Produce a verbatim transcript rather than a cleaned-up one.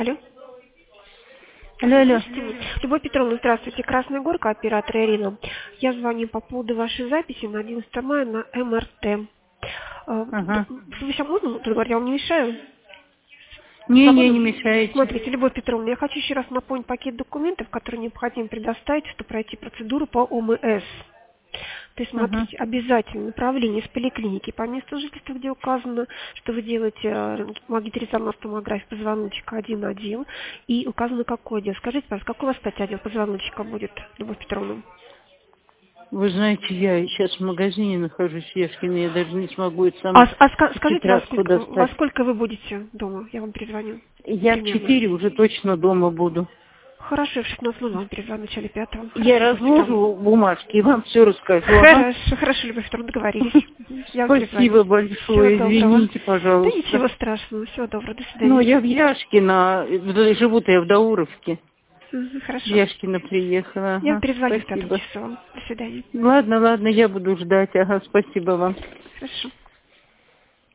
Алло. Алло, алло. Любовь Петровна, здравствуйте. Красная Горка, оператор Ирина. Я звоню по поводу вашей записи на одиннадцатое мая на эм эр тэ. Ага. Вы сейчас можно разговаривать? Я вам не мешаю? Не, не, Свободно? не мешаете. Смотрите, Любовь Петровна, я хочу еще раз напомнить пакет документов, которые необходимо предоставить, чтобы пройти процедуру по о эм эс. То есть, Ага. смотрите, обязательно направление из поликлиники по месту жительства, где указано, что вы делаете э, магнитно-резонансную томографию позвоночника один один, и указано какой отдел. Скажите, пожалуйста, какой у вас, кстати, отдел позвоночника будет, Любовь Петровна? Вы знаете, я сейчас в магазине нахожусь, Яшкина, я даже не смогу это А, самое а ска- скажите, во тетрадку сколько, во достать. сколько вы будете дома? Я вам перезвоню. Я в Примерно. четыре уже точно дома буду. Хорошо, я в шестнадцать ноль ноль вам перезвоню в начале пятого. Я Хорошо, Любовь Петровна. разложу бумажки и вам все расскажу. Ага. Хорошо, хорошо, Любовь Петровна, договорились. Я вам перезвоню. Спасибо Всего большое, доброго. извините, Да пожалуйста. ничего страшного, всего доброго, до Ну, свидания. я в Яшкино, живу-то я в Дауровске. Мгм, В хорошо. Яшкино приехала, Я вам ага, перезвоню в пятом спасибо. часу. До свидания. Ладно, ладно, я буду ждать, ага, спасибо вам. Хорошо.